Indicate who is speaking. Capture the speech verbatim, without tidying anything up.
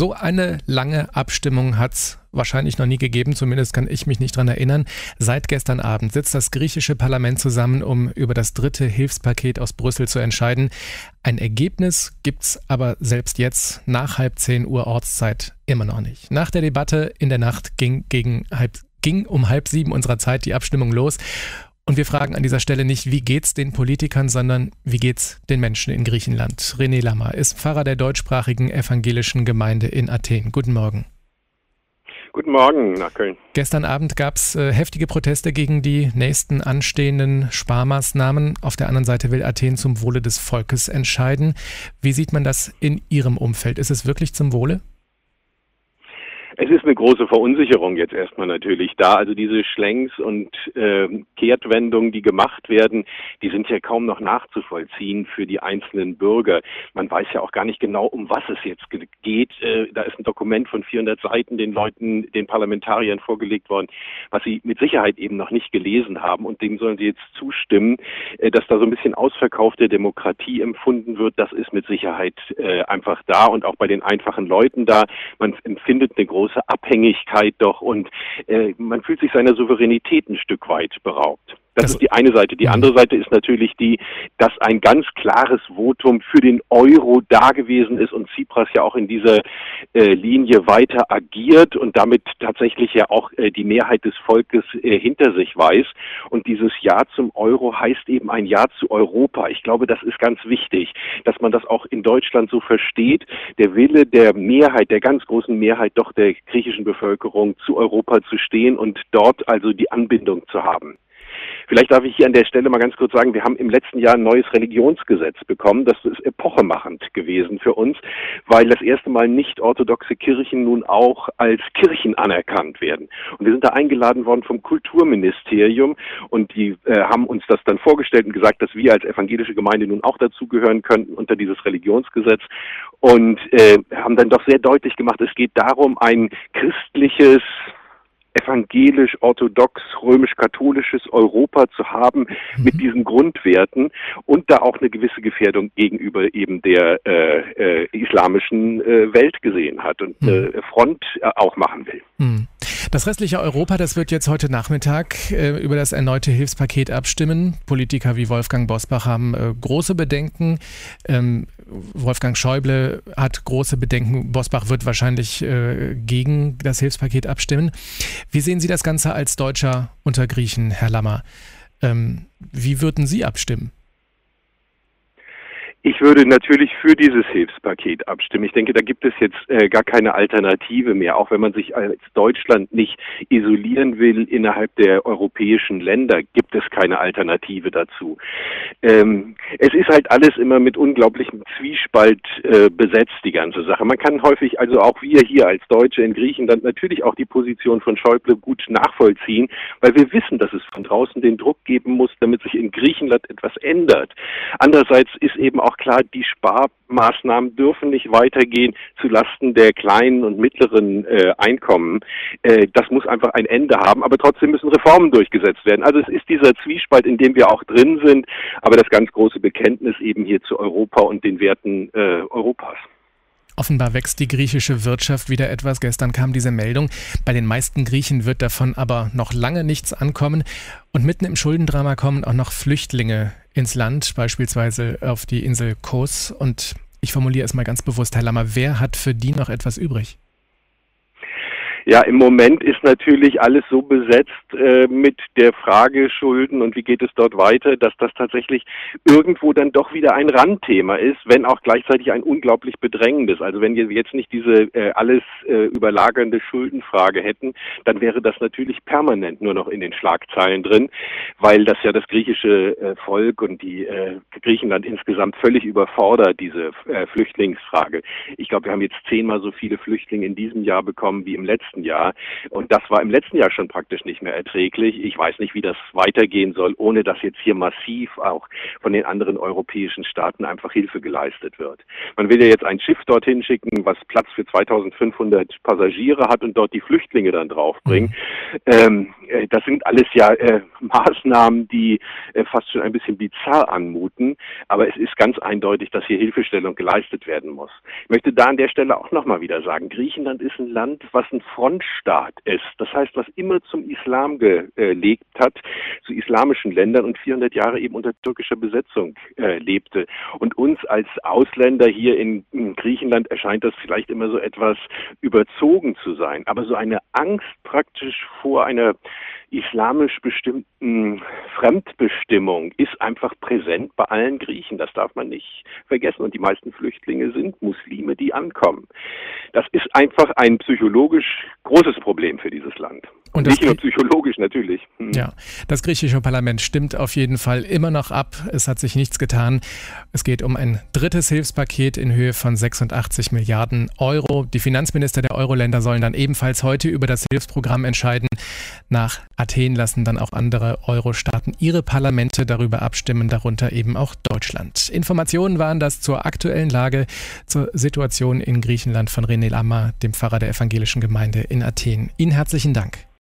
Speaker 1: So eine lange Abstimmung hat es wahrscheinlich noch nie gegeben, zumindest kann ich mich nicht dran erinnern. Seit gestern Abend sitzt das griechische Parlament zusammen, um über das dritte Hilfspaket aus Brüssel zu entscheiden. Ein Ergebnis gibt's aber selbst jetzt nach halb zehn Uhr Ortszeit immer noch nicht. Nach der Debatte in der Nacht ging, gegen halb, ging um halb sieben unserer Zeit die Abstimmung los. Und wir fragen an dieser Stelle nicht, wie geht's den Politikern, sondern wie geht's den Menschen in Griechenland? René Lammer ist Pfarrer der deutschsprachigen evangelischen Gemeinde in Athen. Guten Morgen.
Speaker 2: Guten Morgen nach Köln.
Speaker 1: Gestern Abend gab es äh, heftige Proteste gegen die nächsten anstehenden Sparmaßnahmen. Auf der anderen Seite will Athen zum Wohle des Volkes entscheiden. Wie sieht man das in Ihrem Umfeld? Ist es wirklich zum Wohle?
Speaker 2: Es ist eine große Verunsicherung jetzt erstmal natürlich da. Also diese Schlenks und äh, Kehrtwendungen, die gemacht werden, die sind ja kaum noch nachzuvollziehen für die einzelnen Bürger. Man weiß ja auch gar nicht genau, um was es jetzt geht. Äh, da ist ein Dokument von vierhundert Seiten den Leuten, den Parlamentariern vorgelegt worden, was sie mit Sicherheit eben noch nicht gelesen haben. Und dem sollen sie jetzt zustimmen, äh, dass da so ein bisschen ausverkaufte Demokratie empfunden wird. Das ist mit Sicherheit äh, einfach da und auch bei den einfachen Leuten da. Man empfindet eine große große Abhängigkeit doch und äh, man fühlt sich seiner Souveränität ein Stück weit beraubt. Das, das ist die eine Seite. Die andere Seite ist natürlich die, dass ein ganz klares Votum für den Euro da gewesen ist und Tsipras ja auch in dieser äh, Linie weiter agiert und damit tatsächlich ja auch äh, die Mehrheit des Volkes äh, hinter sich weiß. Und dieses Ja zum Euro heißt eben ein Ja zu Europa. Ich glaube, das ist ganz wichtig, dass man das auch in Deutschland so versteht. Der Wille der Mehrheit, der ganz großen Mehrheit doch der griechischen Bevölkerung zu Europa zu stehen und dort also die Anbindung zu haben. Vielleicht darf ich hier an der Stelle mal ganz kurz sagen, wir haben im letzten Jahr ein neues Religionsgesetz bekommen. Das ist epochemachend gewesen für uns, weil das erste Mal nicht orthodoxe Kirchen nun auch als Kirchen anerkannt werden. Und wir sind da eingeladen worden vom Kulturministerium und die äh, haben uns das dann vorgestellt und gesagt, dass wir als evangelische Gemeinde nun auch dazugehören könnten unter dieses Religionsgesetz und äh, haben dann doch sehr deutlich gemacht, es geht darum, ein christliches, evangelisch, orthodox, römisch-katholisches Europa zu haben mit diesen Grundwerten und da auch eine gewisse Gefährdung gegenüber eben der äh, äh, islamischen äh, Welt gesehen hat und äh, Front äh, auch machen will.
Speaker 1: Das restliche Europa, das wird jetzt heute Nachmittag äh, über das erneute Hilfspaket abstimmen. Politiker wie Wolfgang Bosbach haben äh, große Bedenken. Ähm, Wolfgang Schäuble hat große Bedenken. Bosbach wird wahrscheinlich äh, gegen das Hilfspaket abstimmen. Wie sehen Sie das Ganze als Deutscher unter Griechen, Herr Lammer? Ähm, wie würden Sie abstimmen?
Speaker 2: Ich würde natürlich für dieses Hilfspaket abstimmen. Ich denke, da gibt es jetzt äh, gar keine Alternative mehr, auch wenn man sich als Deutschland nicht isolieren will innerhalb der europäischen Länder, gibt es keine Alternative dazu. Ähm, es ist halt alles immer mit unglaublichem Zwiespalt äh, besetzt, die ganze Sache. Man kann häufig, also auch wir hier als Deutsche in Griechenland, natürlich auch die Position von Schäuble gut nachvollziehen, weil wir wissen, dass es von draußen den Druck geben muss, damit sich in Griechenland etwas ändert. Andererseits ist eben auch klar, die Sparmaßnahmen dürfen nicht weitergehen zulasten der kleinen und mittleren äh, Einkommen. Äh, das muss einfach ein Ende haben, aber trotzdem müssen Reformen durchgesetzt werden. Also es ist dieser Zwiespalt, in dem wir auch drin sind, aber das ganz große Bekenntnis eben hier zu Europa und den Werten äh, Europas.
Speaker 1: Offenbar wächst die griechische Wirtschaft wieder etwas. Gestern kam diese Meldung. Bei den meisten Griechen wird davon aber noch lange nichts ankommen. Und mitten im Schuldendrama kommen auch noch Flüchtlinge ins Land, beispielsweise auf die Insel Kos. Und ich formuliere es mal ganz bewusst, Herr Lammer, wer hat für die noch etwas übrig?
Speaker 2: Ja, im Moment ist natürlich alles so besetzt äh, mit der Frage Schulden und wie geht es dort weiter, dass das tatsächlich irgendwo dann doch wieder ein Randthema ist, wenn auch gleichzeitig ein unglaublich bedrängendes. Also wenn wir jetzt nicht diese äh, alles äh, überlagernde Schuldenfrage hätten, dann wäre das natürlich permanent nur noch in den Schlagzeilen drin, weil das ja das griechische äh, Volk und die äh, Griechenland insgesamt völlig überfordert, diese äh, Flüchtlingsfrage. Ich glaube, wir haben jetzt zehnmal so viele Flüchtlinge in diesem Jahr bekommen wie im letzten nächsten Jahr. Und das war im letzten Jahr schon praktisch nicht mehr erträglich. Ich weiß nicht, wie das weitergehen soll, ohne dass jetzt hier massiv auch von den anderen europäischen Staaten einfach Hilfe geleistet wird. Man will ja jetzt ein Schiff dorthin schicken, was Platz für zweitausendfünfhundert Passagiere hat und dort die Flüchtlinge dann draufbringen. Mhm. Ähm, das sind alles ja äh, Maßnahmen, die äh, fast schon ein bisschen bizarr anmuten. Aber es ist ganz eindeutig, dass hier Hilfestellung geleistet werden muss. Ich möchte da an der Stelle auch nochmal wieder sagen, Griechenland ist ein Land, was ein Frontstaat ist. Das heißt, was immer zum Islam gelebt hat, zu islamischen Ländern und vierhundert Jahre eben unter türkischer Besetzung äh, lebte. Und uns als Ausländer hier in, in Griechenland erscheint das vielleicht immer so etwas überzogen zu sein. Aber so eine Angst praktisch vor einer islamisch bestimmten Fremdbestimmung ist einfach präsent bei allen Griechen. Das darf man nicht vergessen. Und die meisten Flüchtlinge sind Muslime, die ankommen. Das ist einfach ein psychologisch großes Problem für dieses Land. Und nicht nur psychologisch natürlich. Hm.
Speaker 1: Ja, das griechische Parlament stimmt auf jeden Fall immer noch ab. Es hat sich nichts getan. Es geht um ein drittes Hilfspaket in Höhe von sechsundachtzig Milliarden Euro. Die Finanzminister der Euro-Länder sollen dann ebenfalls heute über das Hilfsprogramm entscheiden. Nach Athen lassen dann auch andere Euro-Staaten ihre Parlamente darüber abstimmen, darunter eben auch Deutschland. Informationen waren das zur aktuellen Lage, zur Situation in Griechenland von René Lammer, dem Pfarrer der evangelischen Gemeinde in Athen. Ihnen herzlichen Dank.